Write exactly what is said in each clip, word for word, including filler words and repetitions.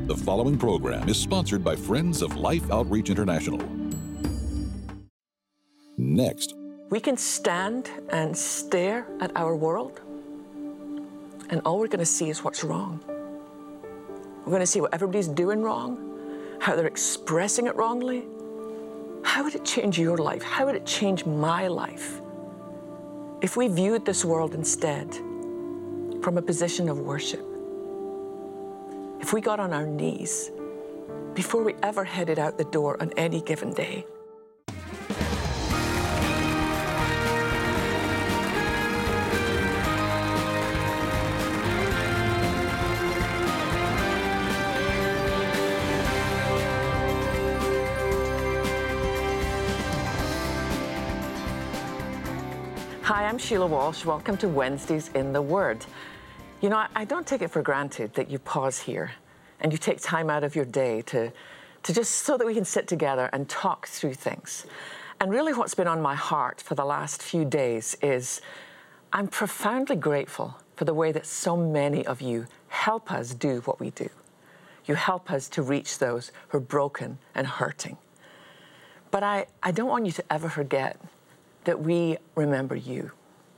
The following program is sponsored by Friends of Life Outreach International. Next. We can stand and stare at our world, and all we're going to see is what's wrong. We're going to see what everybody's doing wrong, how they're expressing it wrongly. How would it change your life? How would it change my life if we viewed this world instead from a position of worship? If we got on our knees before we ever headed out the door on any given day? Hi, I'm Sheila Walsh. Welcome to Wednesdays in the Word. You know, I, I don't take it for granted that you pause here and you take time out of your day to, to just so that we can sit together and talk through things. And really what's been on my heart for the last few days is I'm profoundly grateful for the way that so many of you help us do what we do. You help us to reach those who are broken and hurting. But I, I don't want you to ever forget that we remember you.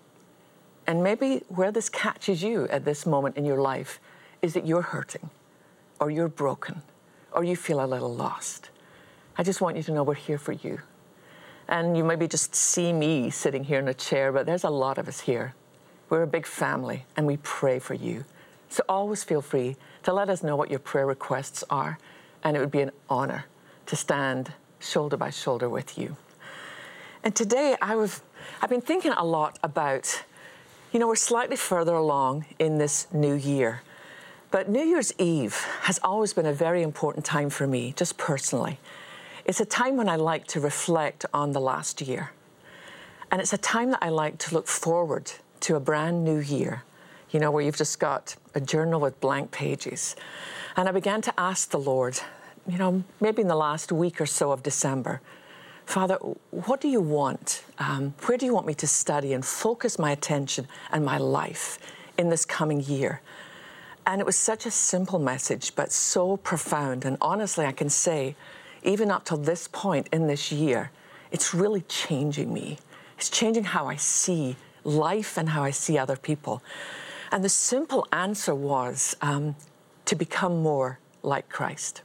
And maybe where this catches you at this moment in your life is that you're hurting, or you're broken, or you feel a little lost. I just want you to know we're here for you. And you maybe just see me sitting here in a chair, but there's a lot of us here. We're a big family, and we pray for you. So always feel free to let us know what your prayer requests are, and it would be an honor to stand shoulder by shoulder with you. And today I was, I've been thinking a lot about, you know, we're slightly further along in this new year, but New Year's Eve has always been a very important time for me, just personally. It's a time when I like to reflect on the last year. And it's a time that I like to look forward to a brand new year, you know, where you've just got a journal with blank pages. And I began to ask the Lord, you know, maybe in the last week or so of December, Father, what do you want? Um, where do you want me to study and focus my attention and my life in this coming year? And it was such a simple message, but so profound. And honestly, I can say, even up till this point in this year, it's really changing me. It's changing how I see life and how I see other people. And the simple answer was um, to become more like Christ.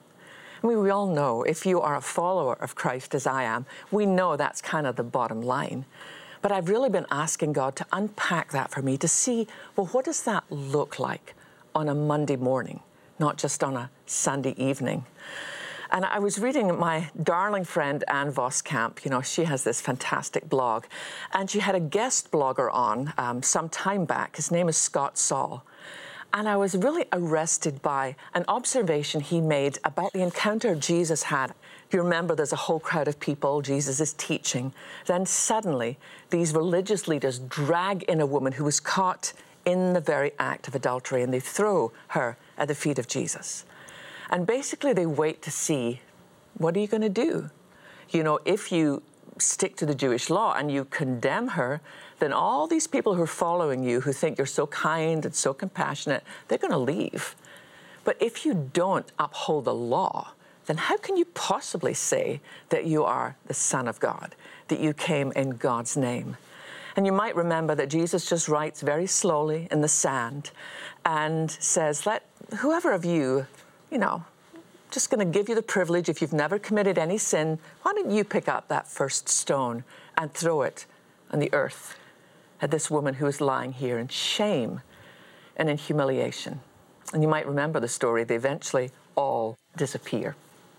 I mean, we all know if you are a follower of Christ as I am, we know that's kind of the bottom line. But I've really been asking God to unpack that for me to see, well, what does that look like on a Monday morning, not just on a Sunday evening? And I was reading my darling friend Ann Voskamp. You know, she has this fantastic blog. And she had a guest blogger on um, some time back. His name is Scott Saul. And I was really arrested by an observation he made about the encounter Jesus had. If you remember, there's a whole crowd of people, Jesus is teaching. Then suddenly, these religious leaders drag in a woman who was caught in the very act of adultery, and they throw her at the feet of Jesus. And basically, they wait to see, what are you going to do? You know, if you stick to the Jewish law and you condemn her, then all these people who are following you, who think you're so kind and so compassionate, they're going to leave. But if you don't uphold the law, then how can you possibly say that you are the Son of God, that you came in God's name? And you might remember that Jesus just writes very slowly in the sand and says, let whoever of you, you know, just going to give you the privilege, if you've never committed any sin, why don't you pick up that first stone and throw it on the earth at this woman who is lying here in shame and in humiliation. And you might remember the story. They eventually all disappear.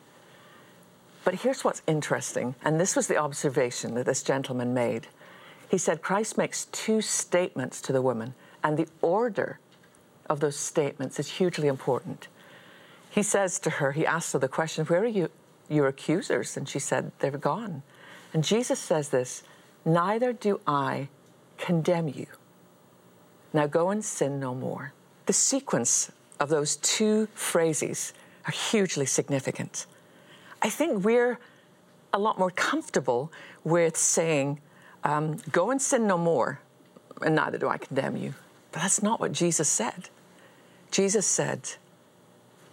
But here's what's interesting, and this was the observation that this gentleman made. He said Christ makes two statements to the woman, and the order of those statements is hugely important. He says to her, he asks her the question, where are you, your accusers? And she said, they're gone. And Jesus says this, neither do I condemn you. Now go and sin no more. The sequence of those two phrases are hugely significant. I think we're a lot more comfortable with saying, um, go and sin no more, and neither do I condemn you. But that's not what Jesus said. Jesus said,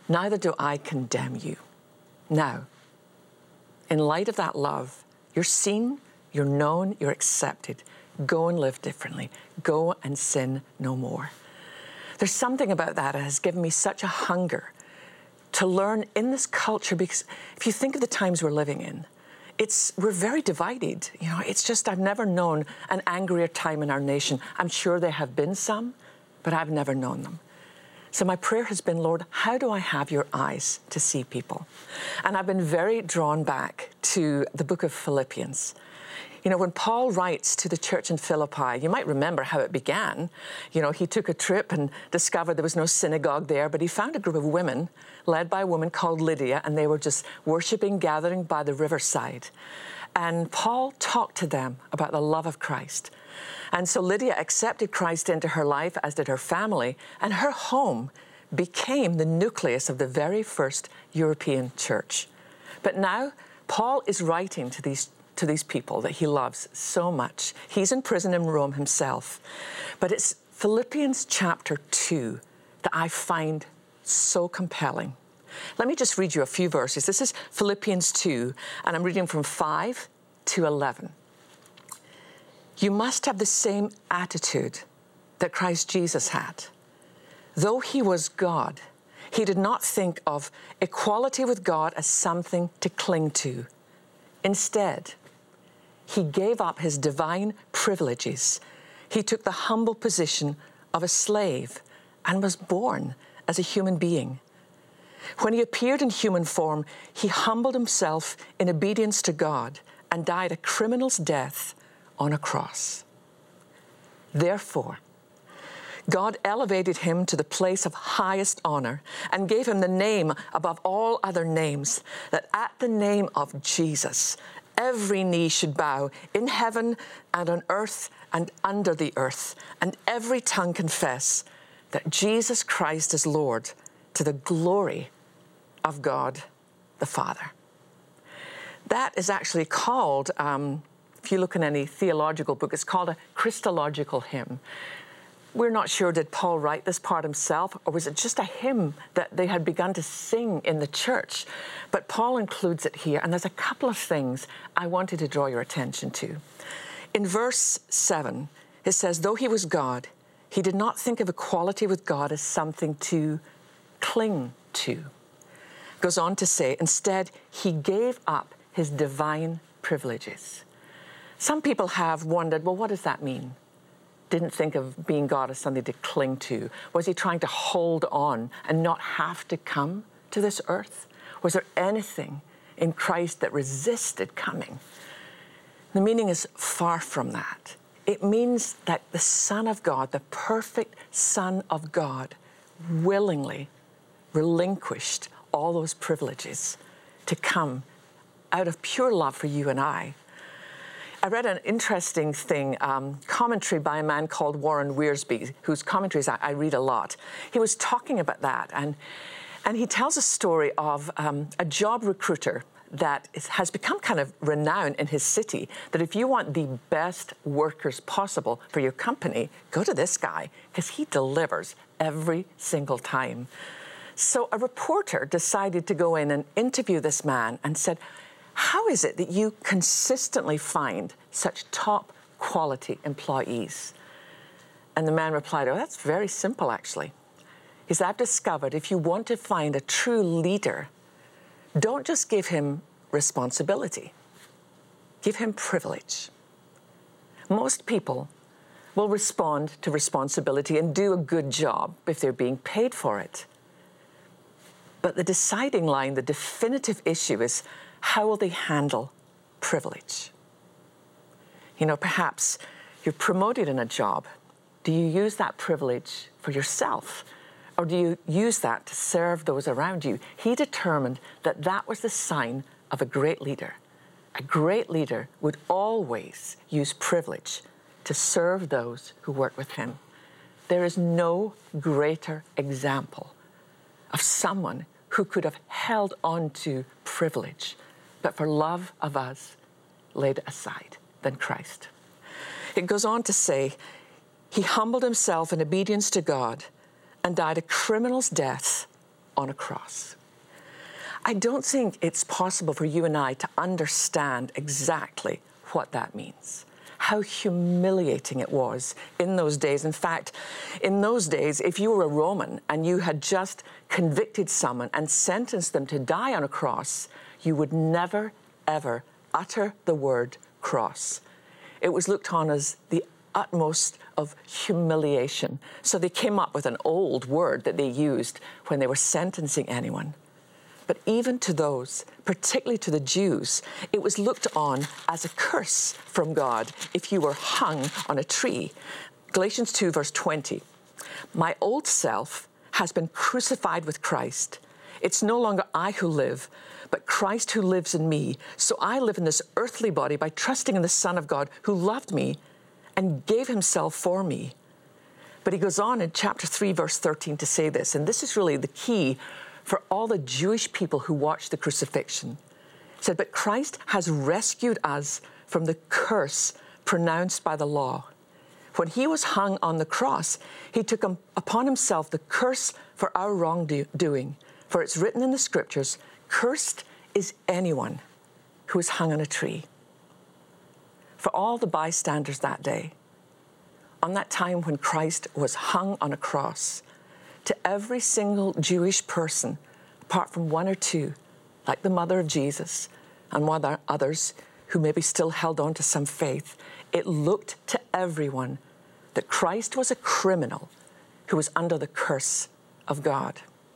neither do I condemn you. Now, in light of that love, you're seen, you're known, you're accepted. Go and live differently. Go and sin no more. There's something about that that has given me such a hunger to learn in this culture, because if you think of the times we're living in, it's we're very divided. You know, it's just I've never known an angrier time in our nation. I'm sure there have been some, but I've never known them. So my prayer has been, Lord, how do I have your eyes to see people? And I've been very drawn back to the book of Philippians. You know, when Paul writes to the church in Philippi, you might remember how it began. You know, he took a trip and discovered there was no synagogue there, but he found a group of women led by a woman called Lydia, and they were just worshiping, gathering by the riverside. And Paul talked to them about the love of Christ. And so Lydia accepted Christ into her life, as did her family, and her home became the nucleus of the very first European church. But now Paul is writing to these to these people that he loves so much. He's in prison in Rome himself. But it's Philippians chapter two that I find so compelling. Let me just read you a few verses. This is Philippians two, and I'm reading from five to eleven. You must have the same attitude that Christ Jesus had. Though he was God, he did not think of equality with God as something to cling to. Instead, he gave up his divine privileges. He took the humble position of a slave and was born as a human being. When he appeared in human form, he humbled himself in obedience to God and died a criminal's death on a cross. Therefore, God elevated him to the place of highest honor and gave him the name above all other names, that at the name of Jesus, every knee should bow in heaven and on earth and under the earth, and every tongue confess that Jesus Christ is Lord, to the glory of God the Father. That is actually called, um, if you look in any theological book, it's called a Christological hymn. We're not sure, did Paul write this part himself, or was it just a hymn that they had begun to sing in the church? But Paul includes it here, and there's a couple of things I wanted to draw your attention to. In verse seven, it says, though he was God, he did not think of equality with God as something to cling to. It goes on to say, instead, he gave up his divine privileges. Some people have wondered, well, what does that mean? Didn't think of being God as something to cling to. Was he trying to hold on and not have to come to this earth? Was there anything in Christ that resisted coming? The meaning is far from that. It means that the Son of God, the perfect Son of God, willingly relinquished all those privileges to come out of pure love for you and I. I read an interesting thing, um, commentary by a man called Warren Wiersbe, whose commentaries I, I read a lot. He was talking about that, and, and he tells a story of um, a job recruiter that is, has become kind of renowned in his city, that if you want the best workers possible for your company, go to this guy, because he delivers every single time. So a reporter decided to go in and interview this man and said, how is it that you consistently find such top quality employees? And the man replied, oh, that's very simple, actually. He said, I've discovered if you want to find a true leader, don't just give him responsibility, give him privilege. Most people will respond to responsibility and do a good job if they're being paid for it. But the deciding line, the definitive issue is, how will they handle privilege? You know, perhaps you're promoted in a job. Do you use that privilege for yourself? Or do you use that to serve those around you? He determined that that was the sign of a great leader. A great leader would always use privilege to serve those who work with him. There is no greater example of someone who could have held on to privilege, but for love of us laid aside, than Christ. It goes on to say, he humbled himself in obedience to God and died a criminal's death on a cross. I don't think it's possible for you and I to understand exactly what that means, how humiliating it was in those days. In fact, in those days, if you were a Roman and you had just convicted someone and sentenced them to die on a cross, you would never, ever utter the word cross. It was looked on as the utmost of humiliation. So they came up with an old word that they used when they were sentencing anyone. But even to those, particularly to the Jews, it was looked on as a curse from God if you were hung on a tree. Galatians two, verse twenty. My old self has been crucified with Christ. It's no longer I who live, but Christ who lives in me. So I live in this earthly body by trusting in the Son of God who loved me and gave himself for me. But he goes on in chapter three, verse thirteen to say this, and this is really the key for all the Jewish people who watched the crucifixion. He said, but Christ has rescued us from the curse pronounced by the law. When he was hung on the cross, he took upon himself the curse for our wrongdoing. For it's written in the scriptures, cursed is anyone who is hung on a tree. For all the bystanders that day, on that time when Christ was hung on a cross, to every single Jewish person, apart from one or two, like the mother of Jesus and one of others who maybe still held on to some faith, it looked to everyone that Christ was a criminal who was under the curse of God.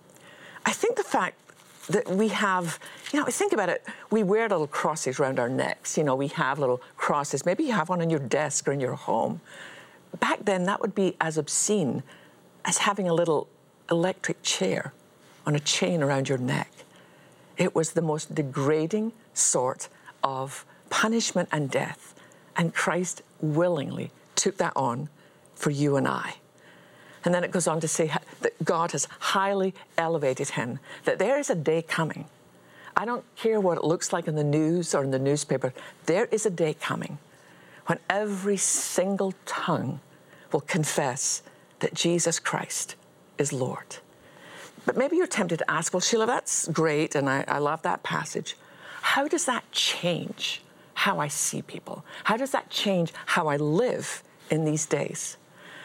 I think the fact that we have, you know, think about it, we wear little crosses around our necks. You know, we have little crosses. Maybe you have one on your desk or in your home. Back then, that would be as obscene as having a little electric chair on a chain around your neck. It was the most degrading sort of punishment and death. And Christ willingly took that on for you and I. And then it goes on to say that God has highly elevated him, that there is a day coming. I don't care what it looks like in the news or in the newspaper. There is a day coming when every single tongue will confess that Jesus Christ is Lord. But maybe you're tempted to ask, well, Sheila, that's great, and I, I love that passage. How does that change how I see people? How does that change how I live in these days?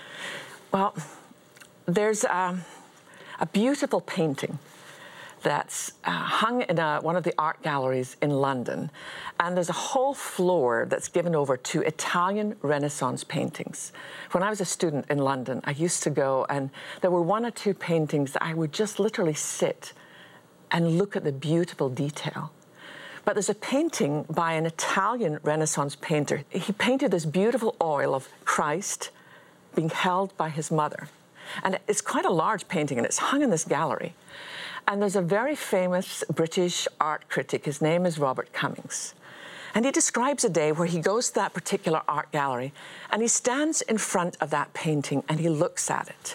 Well, there's a, a beautiful painting that's uh, hung in a, one of the art galleries in London. And there's a whole floor that's given over to Italian Renaissance paintings. When I was a student in London, I used to go, and there were one or two paintings that I would just literally sit and look at the beautiful detail. But there's a painting by an Italian Renaissance painter. He painted this beautiful oil of Christ being held by his mother. And it's quite a large painting, and it's hung in this gallery. And there's a very famous British art critic. His name is Robert Cummings. And he describes a day where he goes to that particular art gallery, and he stands in front of that painting and he looks at it.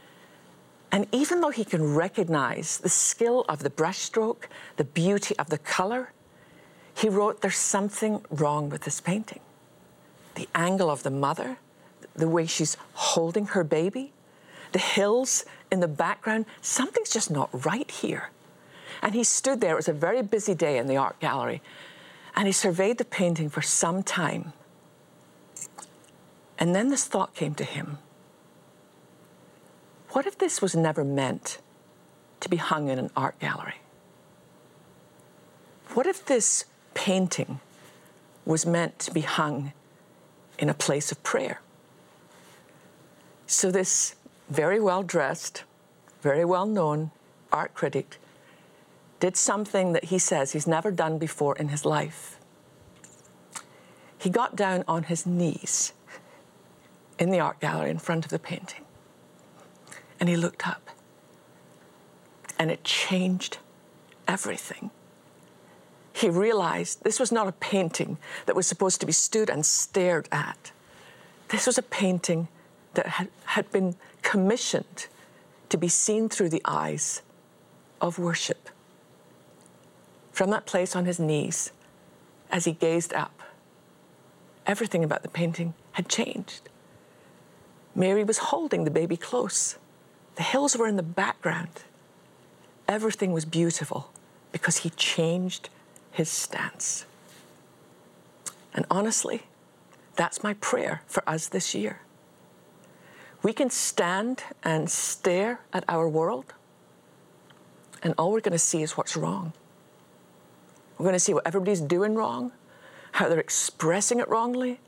And even though he can recognize the skill of the brushstroke, the beauty of the color, he wrote, there's something wrong with this painting. The angle of the mother, the way she's holding her baby, the hills in the background, something's just not right here. And he stood there, it was a very busy day in the art gallery, and he surveyed the painting for some time. And then this thought came to him. What if this was never meant to be hung in an art gallery? What if this painting was meant to be hung in a place of prayer? So this very well-dressed, very well-known art critic did something that he says he's never done before in his life. He got down on his knees in the art gallery in front of the painting, and he looked up, and it changed everything. He realized this was not a painting that was supposed to be stood and stared at. This was a painting that had, had been commissioned to be seen through the eyes of worship. From that place on his knees, as he gazed up, everything about the painting had changed. Mary was holding the baby close. The hills were in the background. everything was beautiful because he changed his stance. And honestly, that's my prayer for us this year. We can stand and stare at our world, and all we're going to see is what's wrong. We're going to see what everybody's doing wrong, how they're expressing it wrongly.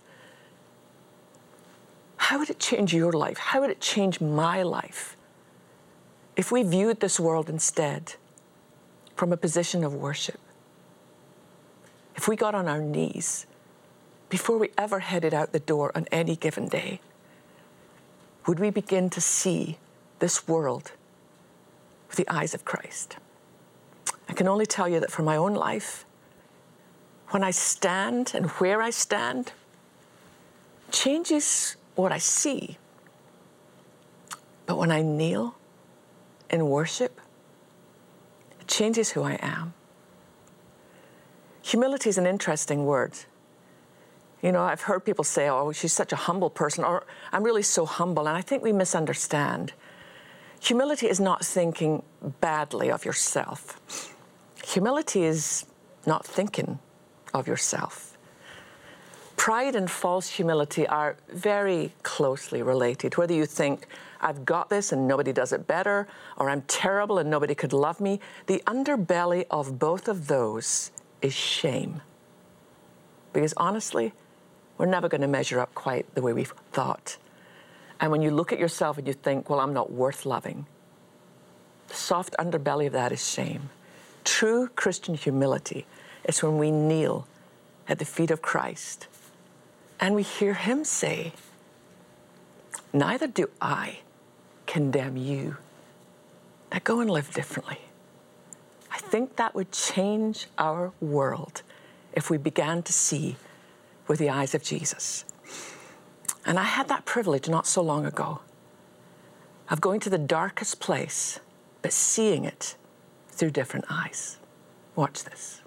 How would it change your life? How would it change my life if we viewed this world instead from a position of worship? If we got on our knees before we ever headed out the door on any given day, would we begin to see this world with the eyes of Christ? I can only tell you that for my own life, when I stand and where I stand changes what I see. But when I kneel in worship, it changes who I am. Humility is an interesting word. You know, I've heard people say, oh, she's such a humble person, or I'm really so humble, and I think we misunderstand. Humility is not thinking badly of yourself. Humility is not thinking of yourself. Pride and false humility are very closely related. Whether you think, I've got this and nobody does it better, or I'm terrible and nobody could love me, the underbelly of both of those is shame. Because honestly, we're never going to measure up quite the way we've thought. And when you look at yourself and you think, well, I'm not worth loving, the soft underbelly of that is shame. True Christian humility is when we kneel at the feet of Christ and we hear him say, neither do I condemn you. Now go and live differently. I think that would change our world if we began to see with the eyes of Jesus. And I had that privilege not so long ago of going to the darkest place, but seeing it through different eyes. Watch this.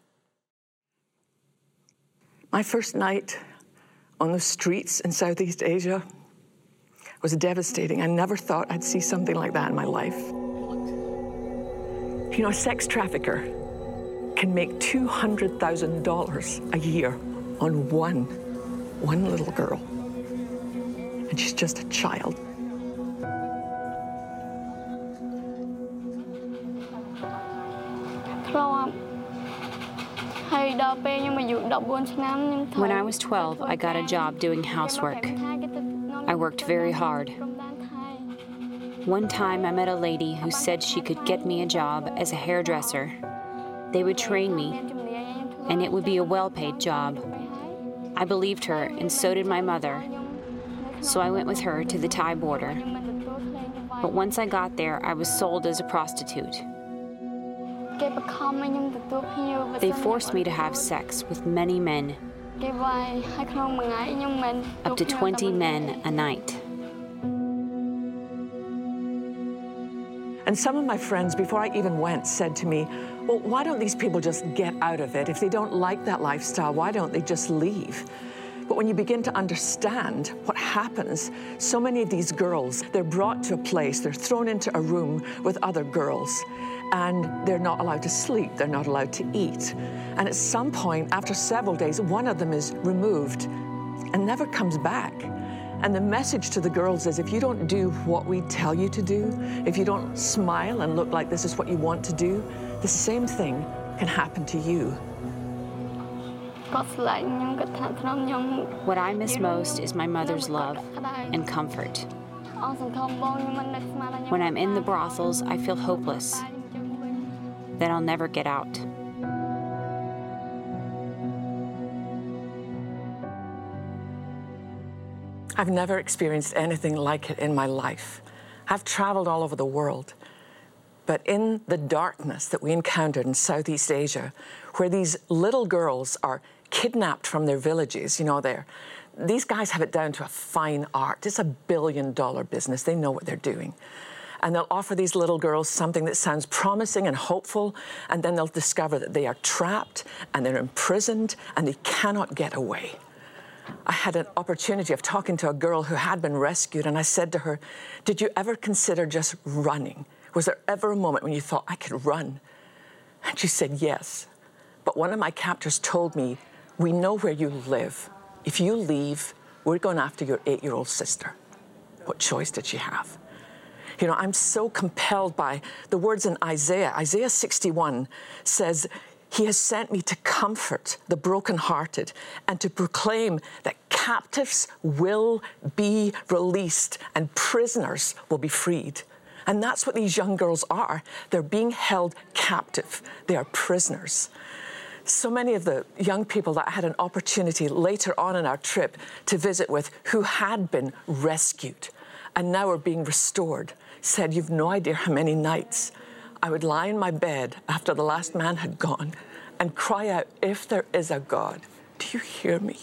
My first night on the streets in Southeast Asia was devastating. I never thought I'd see something like that in my life. You know, a sex trafficker can make two hundred thousand dollars a year on one, one little girl. And she's just a child. When I was twelve, I got a job doing housework. I worked very hard. One time I met a lady who said she could get me a job as a hairdresser. They would train me, and it would be a well-paid job. I believed her, and so did my mother. So I went with her to the Thai border. But once I got there, I was sold as a prostitute. They forced me to have sex with many men, up to twenty men a night. And some of my friends, before I even went, said to me, well, why don't these people just get out of it? If they don't like that lifestyle, why don't they just leave? But when you begin to understand what happens, so many of these girls, they're brought to a place, they're thrown into a room with other girls, and they're not allowed to sleep, they're not allowed to eat. And at some point, after several days, one of them is removed and never comes back. And the message to the girls is, if you don't do what we tell you to do, if you don't smile and look like this is what you want to do, the same thing can happen to you. What I miss most is my mother's love and comfort. When I'm in the brothels, I feel hopeless, that I'll never get out. I've never experienced anything like it in my life. I've traveled all over the world. But in the darkness that we encountered in Southeast Asia, where these little girls are kidnapped from their villages, you know, they're, these guys have it down to a fine art. It's a billion dollar business. They know what they're doing. And they'll offer these little girls something that sounds promising and hopeful, and then they'll discover that they are trapped and they're imprisoned and they cannot get away. I had an opportunity of talking to a girl who had been rescued, and I said to her, did you ever consider just running, Was there ever a moment when you thought, I could run? And she said, yes. But one of my captors told me, we know where you live. If you leave, we're going after your eight-year-old sister. What choice did she have? You know, I'm so compelled by the words in Isaiah. Isaiah sixty-one says, he has sent me to comfort the brokenhearted and to proclaim that captives will be released and prisoners will be freed. And that's what these young girls are. They're being held captive. They are prisoners. So many of the young people that I had an opportunity later on in our trip to visit with who had been rescued and now are being restored said, you've no idea how many nights I would lie in my bed after the last man had gone and cry out, if there is a God, do you hear me?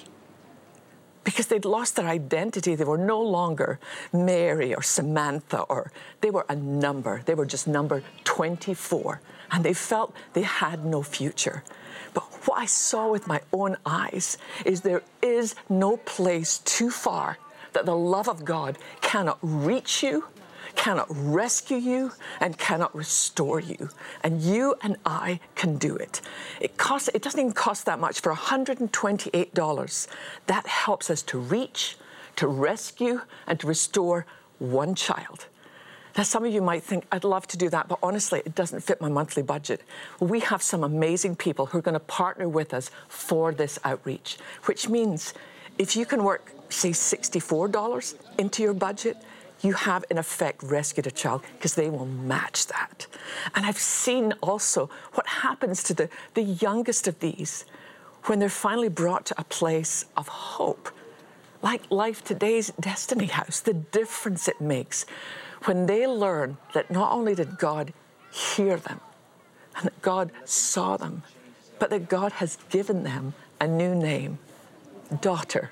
Because they'd lost their identity. They were no longer Mary or Samantha, or they were a number. They were just number twenty-four, and they felt they had no future. But what I saw with my own eyes is there is no place too far that the love of God cannot reach you, cannot rescue you, and cannot restore you. And you and I can do it. It costs, it doesn't even cost that much. For one hundred twenty-eight dollars, that helps us to reach, to rescue, and to restore one child. Now, some of you might think, I'd love to do that, but honestly, it doesn't fit my monthly budget. Well, we have some amazing people who are going to partner with us for this outreach, which means if you can work, say, sixty-four dollars into your budget, you have, in effect, rescued a child because they will match that. And I've seen also what happens to the, the youngest of these when they're finally brought to a place of hope. Like Life Today's Destiny House, the difference it makes when they learn that not only did God hear them and that God saw them, but that God has given them a new name, daughter,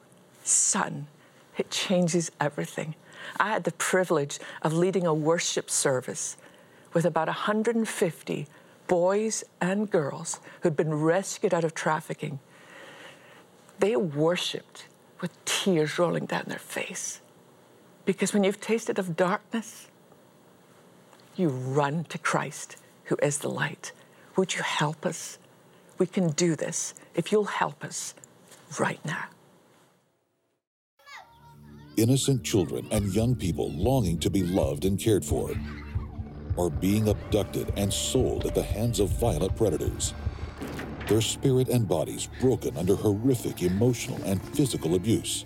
son. It changes everything. I had the privilege of leading a worship service with about one hundred fifty boys and girls who'd been rescued out of trafficking. They worshiped with tears rolling down their face. Because when you've tasted of darkness, you run to Christ, who is the light. Would you help us? We can do this if you'll help us right now. Innocent children and young people longing to be loved and cared for are being abducted and sold at the hands of violent predators. Their spirit and bodies broken under horrific emotional and physical abuse.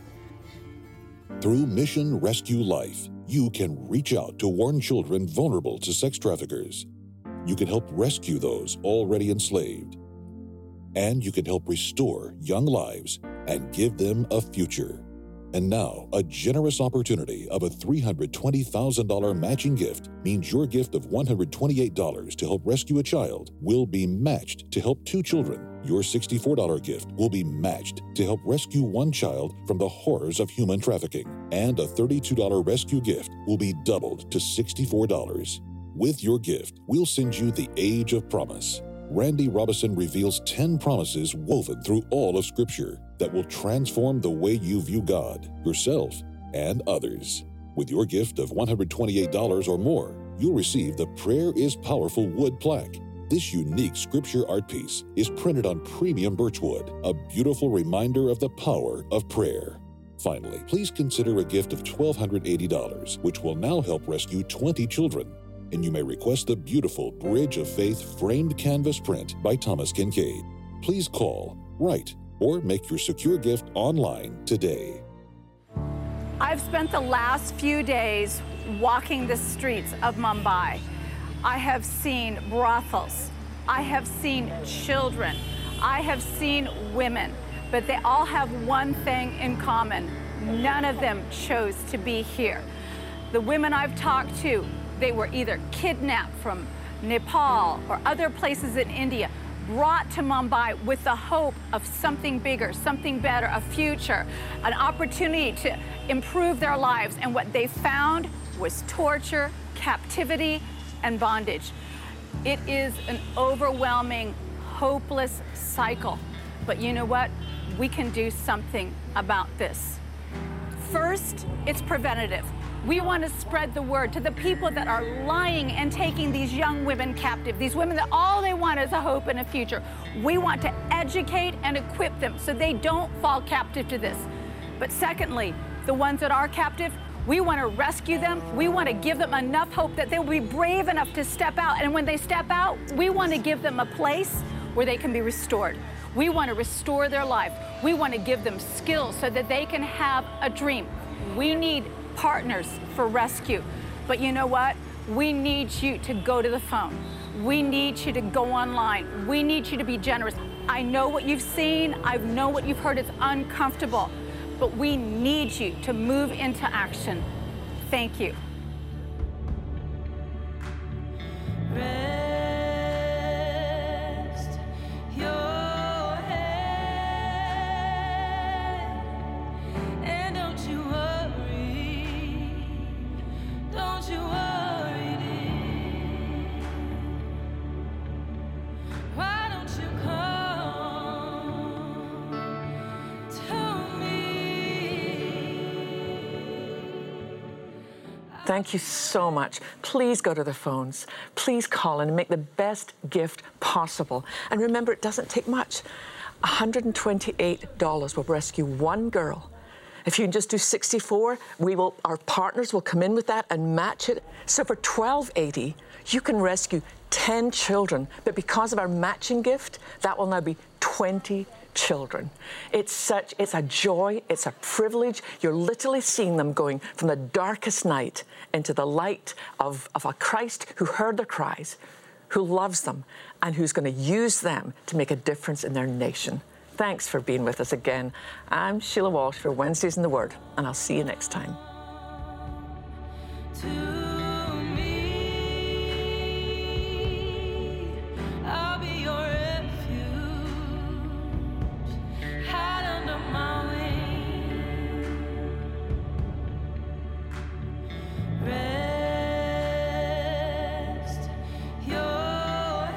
Through Mission Rescue Life, you can reach out to warn children vulnerable to sex traffickers. You can help rescue those already enslaved. And you can help restore young lives and give them a future. And now, a generous opportunity of a three hundred twenty thousand dollars matching gift means your gift of one hundred twenty-eight dollars to help rescue a child will be matched to help two children. Your sixty-four dollars gift will be matched to help rescue one child from the horrors of human trafficking. And a thirty-two dollars rescue gift will be doubled to sixty-four dollars. With your gift, we'll send you the Age of Promise. Randy Robison reveals ten promises woven through all of Scripture that will transform the way you view God, yourself, and others. With your gift of one hundred twenty-eight dollars or more, you'll receive the Prayer is Powerful wood plaque. This unique Scripture art piece is printed on premium birchwood, a beautiful reminder of the power of prayer. Finally, please consider a gift of one thousand two hundred eighty dollars, which will now help rescue twenty children. And you may request the beautiful Bridge of Faith framed canvas print by Thomas Kincaid. Please call, write, or make your secure gift online today. I've spent the last few days walking the streets of Mumbai. I have seen brothels. I have seen children. I have seen women. But they all have one thing in common. None of them chose to be here. The women I've talked to, they were either kidnapped from Nepal or other places in India, brought to Mumbai with the hope of something bigger, something better, a future, an opportunity to improve their lives. And what they found was torture, captivity, and bondage. It is an overwhelming, hopeless cycle. But you know what? We can do something about this. First, it's preventative. We want to spread the word to the people that are lying and taking these young women captive, these women that all they want is a hope and a future. We want to educate and equip them so they don't fall captive to this. But secondly, the ones that are captive, we want to rescue them. We want to give them enough hope that they will be brave enough to step out. And when they step out, we want to give them a place where they can be restored. We want to restore their life. We want to give them skills so that they can have a dream. We need partners for rescue. But you know what? We need you to go to the phone. We need you to go online. We need you to be generous. I know what you've seen. I know what you've heard. It's uncomfortable. But we need you to move into action. Thank you. Rest your head, and don't you worry, don't you worry, dear. Why don't you come to me? Thank you so much. Please go to the phones. Please call in and make the best gift possible. And remember, it doesn't take much. one hundred twenty-eight dollars will rescue one girl. If you can just do sixty-four, we will, our partners will come in with that and match it. So for twelve eighty, you can rescue ten children. But because of our matching gift, that will now be twenty children. It's such, it's a joy, it's a privilege. You're literally seeing them going from the darkest night into the light of, of a Christ who heard their cries, who loves them, and who's going to use them to make a difference in their nation. Thanks for being with us again. I'm Sheila Walsh for Wednesdays in the Word, and I'll see you next time. To me, I'll be your refuge, hide under my wing. Rest your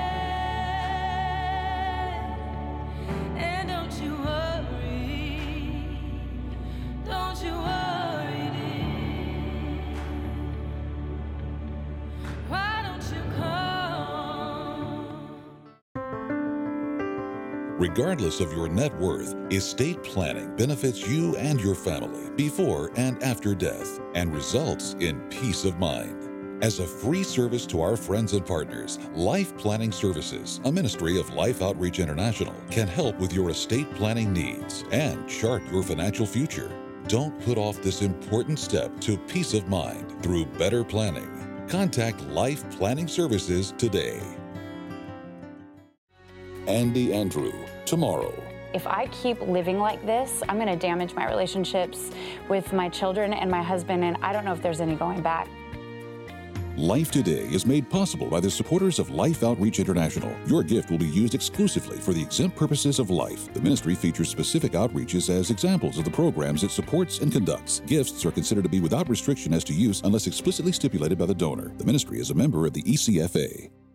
head, and don't you worry, don't you worry, dear. Why don't you come? Regardless of your net worth, estate planning benefits you and your family before and after death and results in peace of mind. As a free service to our friends and partners, Life Planning Services, a ministry of Life Outreach International, can help with your estate planning needs and chart your financial future. Don't put off this important step to peace of mind through better planning. Contact Life Planning Services today. Andy Andrew, tomorrow. If I keep living like this, I'm going to damage my relationships with my children and my husband, and I don't know if there's any going back. Life Today is made possible by the supporters of Life Outreach International. Your gift will be used exclusively for the exempt purposes of life. The ministry features specific outreaches as examples of the programs it supports and conducts. Gifts are considered to be without restriction as to use unless explicitly stipulated by the donor. The ministry is a member of the E C F A.